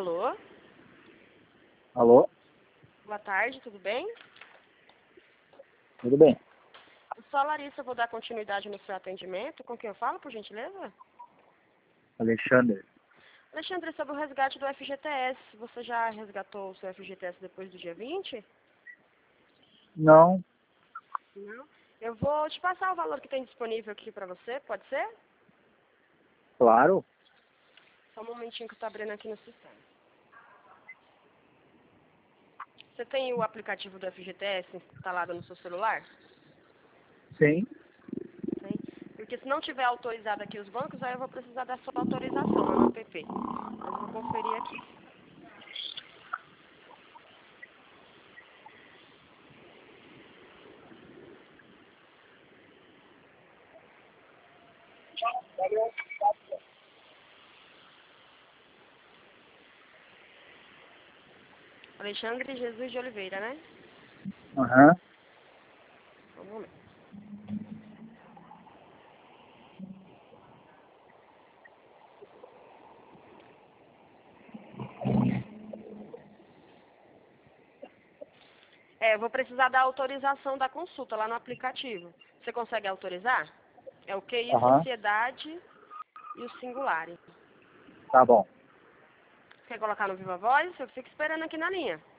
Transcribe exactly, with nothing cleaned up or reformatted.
Alô? Alô? Boa tarde, tudo bem? Tudo bem? Eu sou a Larissa, vou dar continuidade no seu atendimento. Com quem eu falo, por gentileza? Alexandre. Alexandre, sobre o resgate do F G T S, você já resgatou o seu F G T S depois do dia vinte? Não. Não. Eu vou te passar o valor que tem disponível aqui para você, pode ser? Claro. Só um momentinho que eu estou abrindo aqui no sistema. Você tem o aplicativo do F G T S instalado no seu celular? Sim. Tem. Porque se não tiver autorizado aqui os bancos, aí eu vou precisar da sua autorização lá no app. Mas eu vou conferir aqui. Alexandre Jesus de Oliveira, né? Aham. Só um momento. É, eu vou precisar da autorização da consulta lá no aplicativo. Você consegue autorizar? É o Q I Aham. Sociedade e o Singular. Tá bom. Quer colocar no Viva Voz? Eu fico esperando aqui na linha.